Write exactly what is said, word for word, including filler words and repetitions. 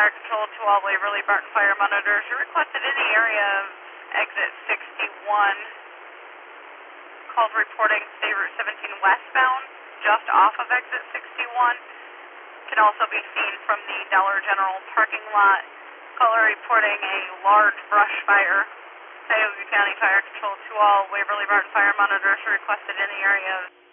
Fire Control to all Waverly Barton Fire Monitors. You're requested in the area of exit sixty-one. Called reporting State Route seventeen westbound, just off of exit sixty-one. Can also be seen from the Dollar General parking lot. Caller reporting a large brush fire. Cuyahoga County Fire Control to all Waverly Barton Fire Monitors requested in the area of